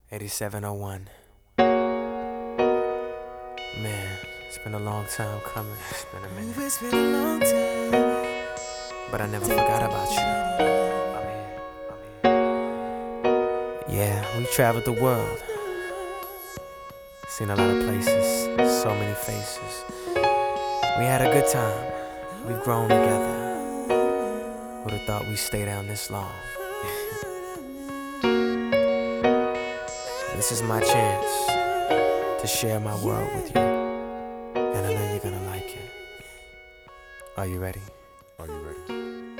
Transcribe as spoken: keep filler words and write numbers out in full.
eighty-seven oh one. Man, it's been a long time coming. It's been a minute. It's been a long time. But I never forgot about you. I'm here. I'm here. Yeah, we traveled the world. Seen a lot of places, so many faces. We had a good time. We've grown together. Who'd have thought we'd stay down this long? This is my chance to share my world with you. And I know you're gonna like it. Are you ready? Are you ready?